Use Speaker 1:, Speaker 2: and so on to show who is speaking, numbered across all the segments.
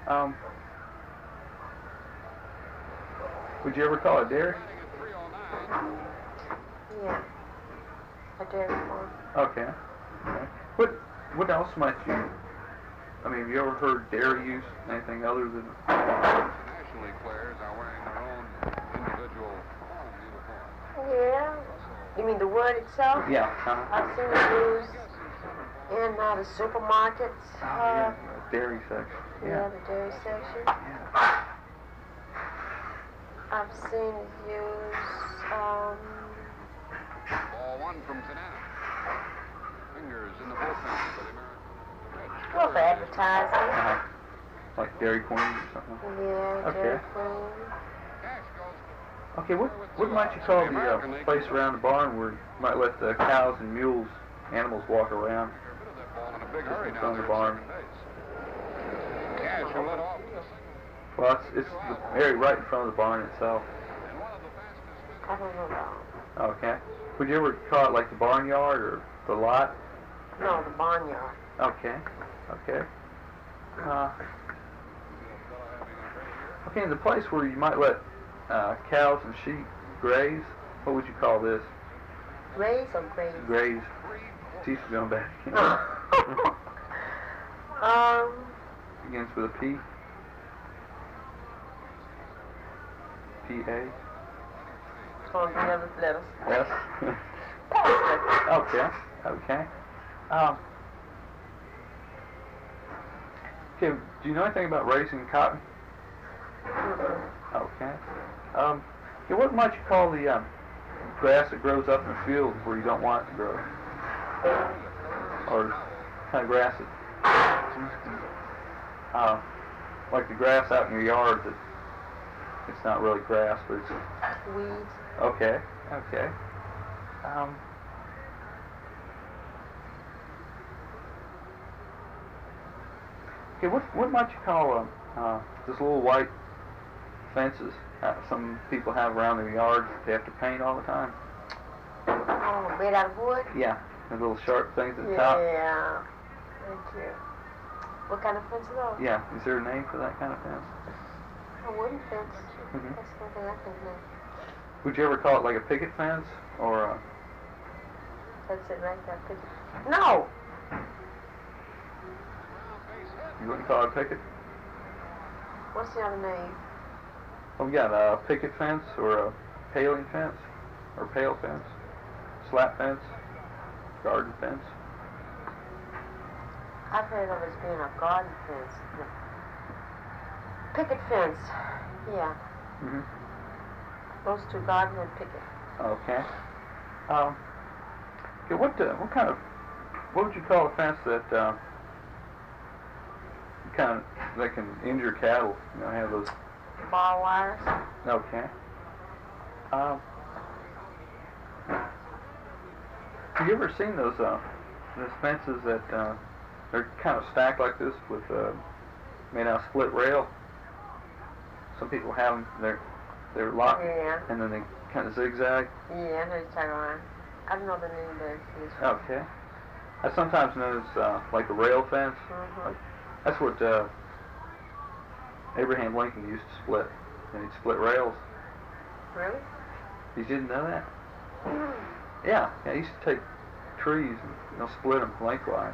Speaker 1: Um, would you ever call a dairy?
Speaker 2: Yeah. A dairy farm.
Speaker 1: Okay. Okay. What else might you? I mean, have you ever heard dairy use anything other than?
Speaker 3: National League players are wearing their own individual home uniform.
Speaker 2: Yeah. You mean the word itself?
Speaker 1: Yeah.
Speaker 2: I've seen it used in the supermarkets.
Speaker 1: Yeah. Dairy section.
Speaker 2: Yeah, the dairy section.
Speaker 1: Yeah.
Speaker 2: I've seen it used.
Speaker 3: Ball one from Tanana. Fingers in the bullpen for the American.
Speaker 2: Well, for advertising.
Speaker 1: Like Dairy Queen or something.
Speaker 2: Yeah,
Speaker 1: Okay.
Speaker 2: Dairy Queen.
Speaker 3: Cash goes.
Speaker 1: Okay, what might you call the place around the barn where you might let the cows and mules, animals walk around?
Speaker 3: Ball in a big hurry
Speaker 1: Just in
Speaker 3: down
Speaker 1: front of
Speaker 3: there
Speaker 1: the barn.
Speaker 3: at second base. Cash will let off.
Speaker 1: Well, it's the area right in front of the barn itself.
Speaker 3: And one of the fastest.
Speaker 2: I don't know that one.
Speaker 1: Okay. Would you ever call it like the barnyard or the lot?
Speaker 2: No, the barnyard.
Speaker 1: Okay. Okay. Okay, in the place where you might let cows and sheep graze, what would you call this?
Speaker 2: Graze or graze?
Speaker 1: Graze. Teeth are going back. Begins with a P. P-A.
Speaker 2: Going to the letters.
Speaker 1: Yes. Okay. Okay. Okay, do you know anything about raising cotton? Okay. Yeah, what might you call the grass that grows up in the field where you don't want it to grow? Or kind of grass that, like the grass out in your yard that it's not really grass, but it's
Speaker 2: Weeds.
Speaker 1: okay. Okay. Okay, what might you call those little white fences some people have around their yards that they have to paint all the time?
Speaker 2: Oh, made out of wood?
Speaker 1: Yeah, the little sharp things at the top.
Speaker 2: Yeah. Thank you. What kind of fence are those?
Speaker 1: Yeah, is there a name for that kind of fence?
Speaker 2: A wooden fence.
Speaker 1: Mhm.
Speaker 2: That's something I think of.
Speaker 1: Would you ever call it like a picket fence or a...
Speaker 2: That's it right there. Picket. No!
Speaker 1: You wouldn't call it a picket?
Speaker 2: What's the other name?
Speaker 1: Oh, we got a picket fence or a paling fence or pale fence, slat fence, garden fence.
Speaker 2: I've heard of it as being a garden fence. No. Picket fence. Yeah.
Speaker 1: Mm-hmm.
Speaker 2: Those two, garden and picket.
Speaker 1: Okay. Okay. What would you call a fence that that can injure cattle? You know, have those.
Speaker 2: Barbed wires.
Speaker 1: Okay. Have you ever seen those fences that they're kind of stacked like this with made out of split rail? Some people have them. They're locked,
Speaker 2: Yeah.
Speaker 1: and then they kind of zigzag.
Speaker 2: Yeah, I know you're talking about. I don't know the name of this.
Speaker 1: Okay. That's sometimes known as like a rail fence.
Speaker 2: Mm-hmm.
Speaker 1: That's what Abraham Lincoln used to split, and he'd split rails.
Speaker 2: Really?
Speaker 1: You didn't know that? Yeah, he used to take trees and split them lengthwise.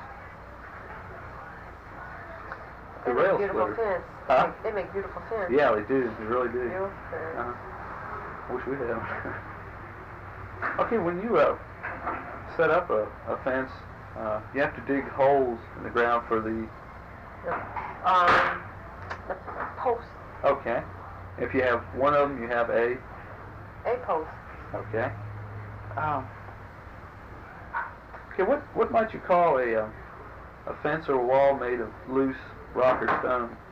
Speaker 1: The
Speaker 2: They make
Speaker 1: rail
Speaker 2: beautiful
Speaker 1: splitter.
Speaker 2: fence.
Speaker 1: Huh?
Speaker 2: They make beautiful fence.
Speaker 1: Yeah, they do. They really do.
Speaker 2: Beautiful fence.
Speaker 1: I wish we had them. Okay, when you set up a fence, you have to dig holes in the ground for the...
Speaker 2: The post.
Speaker 1: Okay. If you have one of them, you have a...
Speaker 2: A post.
Speaker 1: Okay. Okay, what might you call a fence or a wall made of loose rock or stone?